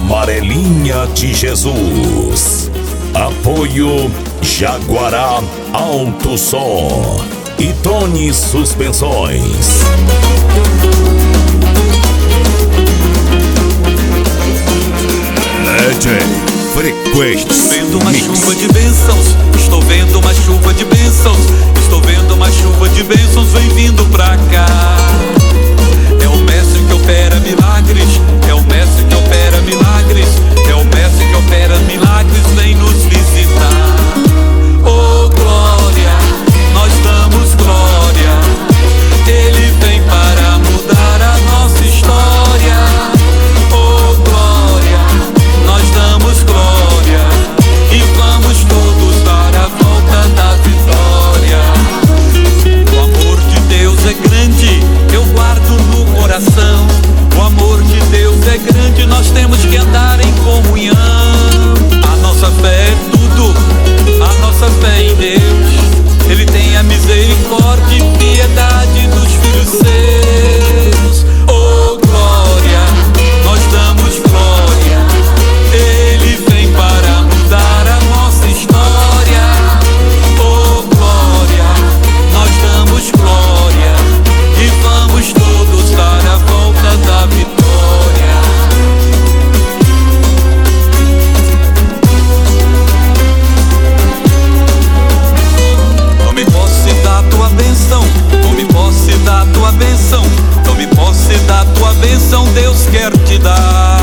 Amarelinha de Jesus. Apoio Jaguará Alto Som e Tony Suspensões. Frequência. Vendo uma chuva de bênçãos, estou vendo uma chuva de bênçãos, estou vendo uma chuva de bênçãos, vem vindo pra cá. É o mestre que opera milagres, é o mestre que opera milagres, é o mestre que opera milagres, vem nos visitar. Oh glória, nós damos glória, Ele vem para mudar a nossa história. Oh glória, nós damos glória e vamos todos dar a volta da vitória. O amor de Deus é grande, eu guardo no coração. O amor de Deus é grande, nós temos que andar em comunhão. A nossa fé é tudo, a nossa fé em Deus. Ele tem a misericórdia e piedade dos filhos seus. Oh glória, nós damos glória, Ele vem para mudar a nossa história. Oh glória, nós damos glória e vamos todos dar a volta da vitória. Tome posse da tua bênção, tome posse da tua bênção, tome posse da tua bênção, Deus quer te dar.